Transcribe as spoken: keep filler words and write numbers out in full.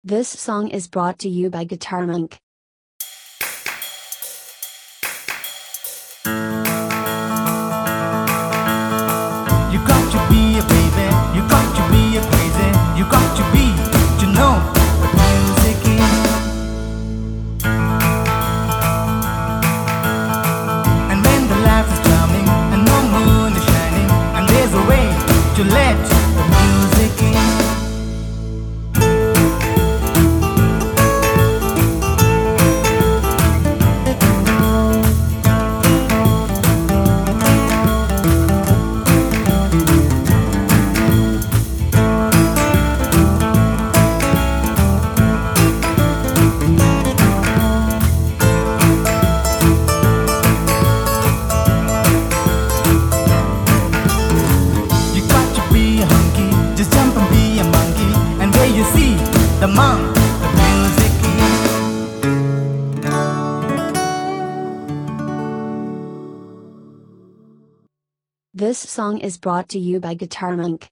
This song is brought to you by Guitar Monk. You got to be a baby, you got to be a crazy, you got to be to know what music is. And when the light is charming and no moon is shining, and there's a way to let the music in. Just jump and be a monkey, and there you see the monk, the music is. This song is brought to you by Guitar Monk.